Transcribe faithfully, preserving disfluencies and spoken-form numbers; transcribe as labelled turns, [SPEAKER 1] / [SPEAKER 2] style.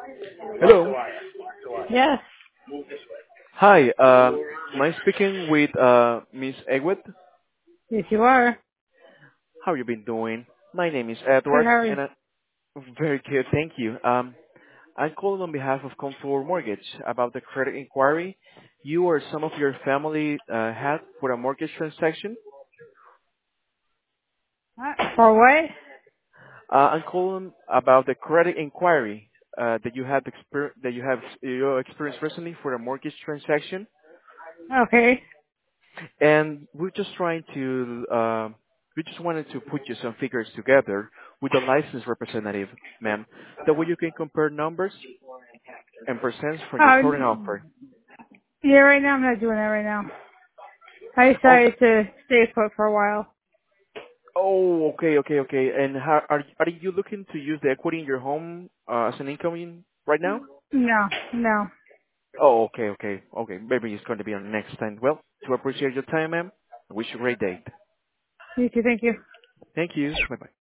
[SPEAKER 1] Hello.
[SPEAKER 2] Yes,
[SPEAKER 1] Hi. Um, am I speaking with uh, Miss Egwet?
[SPEAKER 2] yes you are.
[SPEAKER 1] How you been doing? My name is
[SPEAKER 2] Good,
[SPEAKER 1] Edward,
[SPEAKER 2] how are you?
[SPEAKER 1] and I, very good, thank you. Um, I'm calling on behalf of Contour Mortgage about the credit inquiry you or some of your family uh, had for a mortgage transaction.
[SPEAKER 2] Uh, For what?
[SPEAKER 1] Uh, I'm calling about the credit inquiry uh, that you had exper- that you have you experienced recently for a mortgage transaction.
[SPEAKER 2] Okay.
[SPEAKER 1] And we're just trying to, uh, we just wanted to put you some figures together with a licensed representative, ma'am. That way you can compare numbers and percents from your
[SPEAKER 2] Uh,
[SPEAKER 1] current offer.
[SPEAKER 2] yeah, right now I'm not doing that right now. I
[SPEAKER 1] Oh,
[SPEAKER 2] decided to stay put for a while.
[SPEAKER 1] oh, okay, okay, okay. And how, are are you looking to use the equity in your home uh, as an income in right now?
[SPEAKER 2] No, no.
[SPEAKER 1] Oh, okay, okay, okay. Maybe it's going to be on next time. Well, to appreciate your time, ma'am, I wish you a great day.
[SPEAKER 2] You too, thank you.
[SPEAKER 1] Thank you. Bye bye.